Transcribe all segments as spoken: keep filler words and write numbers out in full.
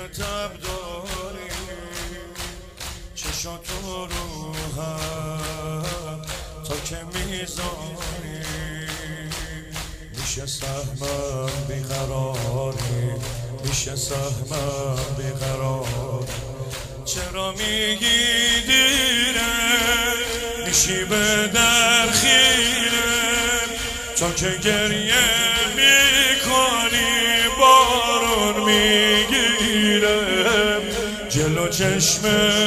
تب داری چشاتو رو هم تا که میذاری میشه سهمم بیقراری میشه سهمم بیقرار چرا میگی دیره میشی به در خیره تا که گریه میکنی بارون میگیره جلو چشم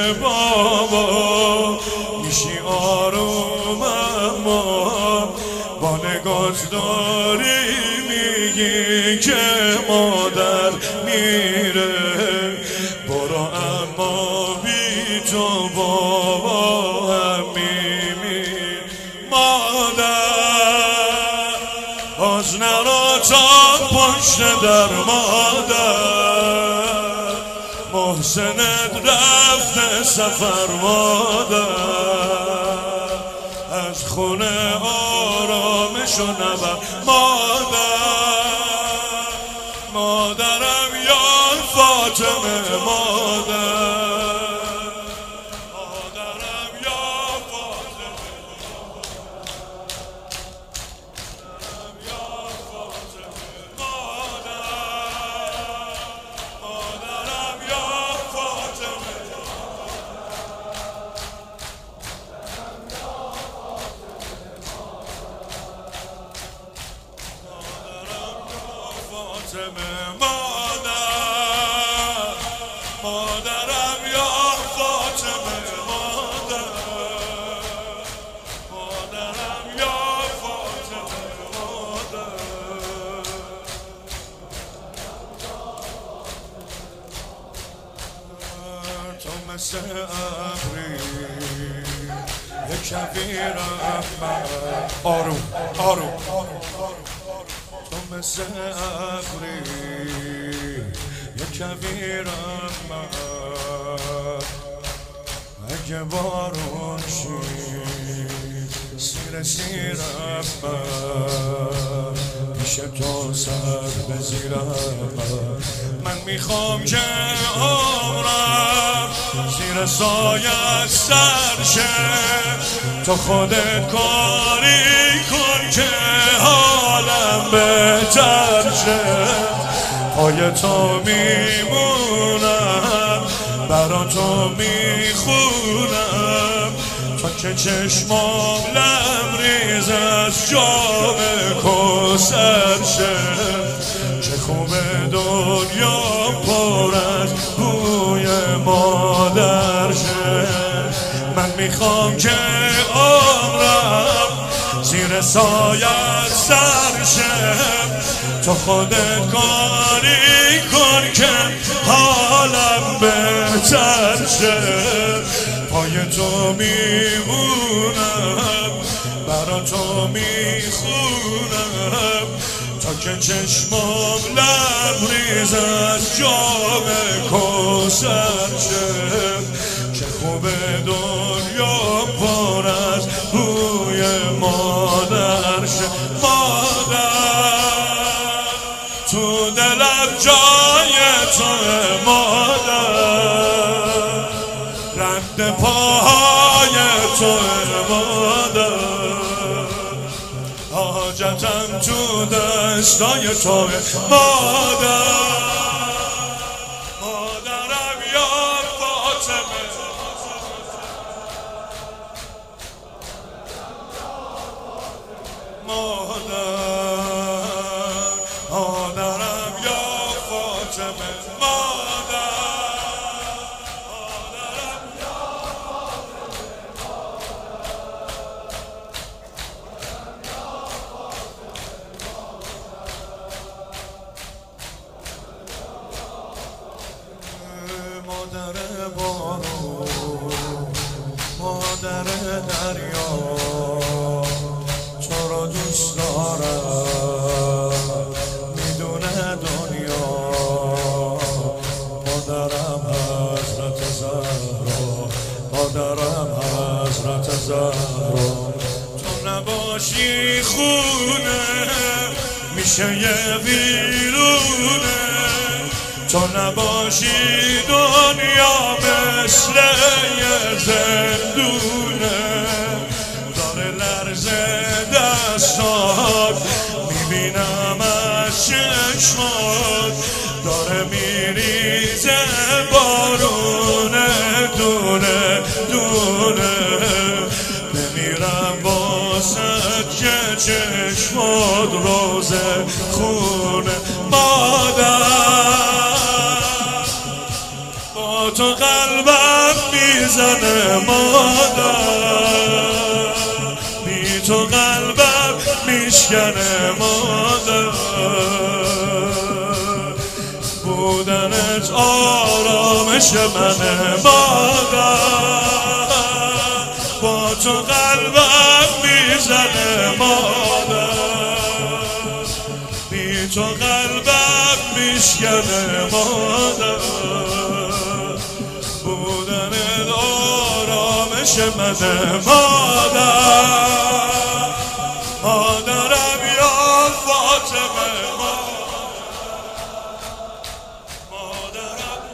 بابا میشی آروم اما با نگات داری میگی که مادر میره برو اما بی تو بابا هم میمیر مادر باز نرو تا پشت در مادر محسنت رفته سفر مادر از خونه آرامشو نبر مادر مادرم یا فاطمه مادر مادرم یا فاطمه مادرم یا فاطمه مادر مادرم یا فاطمه مادر مادرم یا فاطمه مادر مادرم یا فاطمه مادر تو مثل ابری یک کویرم من آروم آروم تو مثل ابری یک کویرم من اگه بارون شی سیر سیرم من پیش تو سر بزیرم من میخوام که عمرم زیر سایت سر شه تو خودت کاری کن که حالم بهتر شه پای تو میمونم برا تو میخونم تا که چشمام لبریز از جام کوثر شه چه خوبه دنیا پر از بوی مادر شه من میخوام که عمرم زیر سایت سر شه تو خودت کاری کن که حالم بهتر شه پای تو میمونم برا تو میخونم تا که چشمام لبریز از جام کوثر شه چه خوبه دنیا پر از بوی مادر شه مادر تو دلم جای تو مادر رد پاهای تو مادر حاجتم تو دستای تو مادر مادرم یا فاطمه مادر مادرم یا فاطمه مادر مادرم یا فاطمه مادر بارون مادر دریا تو را دوست دارم میدونه دنیا مادرم حضرت زهرا مادرم حضرت زهرا تو نباشی خونه میشه یه ویرونه تو نباشی دنیا مثل یه زندونه، داره لرزه دستات میبینم از چشمات، داره میریزه بارونه دونه دونه، بمیرم واسه که چشمات روزه خونه. مادر با تو قلبم میزنه، مادر بی تو قلبم میشکنه، مادر بودنت آرامش منه، مادر با تو قلبم میزنه، مادر بی تو قلبم میشکنه، مادر بودنت آرامش منه، مادر مادرم یا فاطمه، مادرم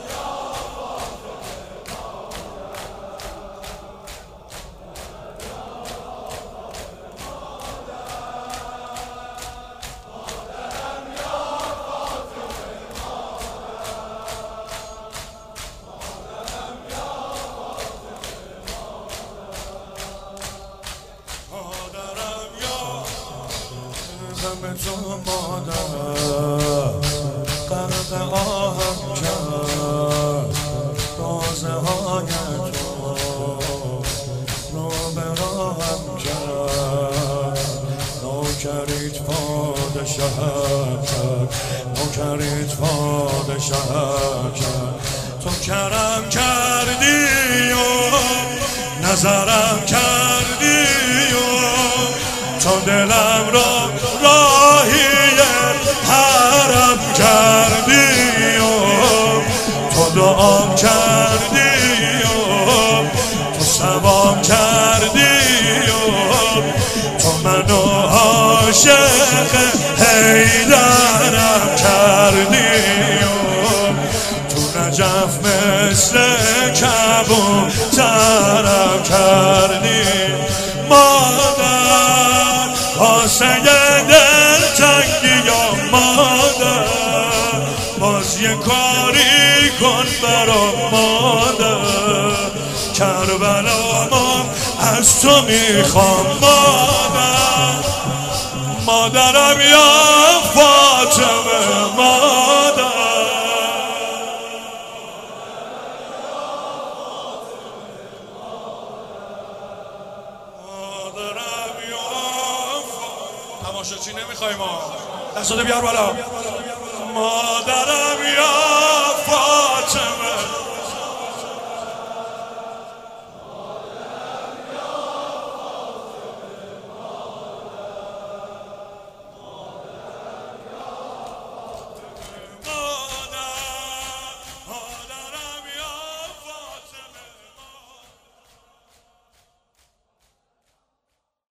غم تو مادر غرق آهم کرد، رازه های تو رو به راهم کرد، نوکریت پادشاه کرد، نوکریت پادشاه کرد. تو کرم کردی و نظرم کردی و تو دلم را راهی حرم کردی و تو دعام کردی و تو سبام کردی و تو منو عاشق حیدرم کردی و تو نجف مثل کبوترم کردی. مادر واسه دل تنگی یا مادر، باز یه کاری کن برا مادر، کربلامو از تو میخوام، مادر مادرم یا فاطمه، مادر تماشاچی نمیخوایم ما، دستاتو بیار بالا. مادرم یا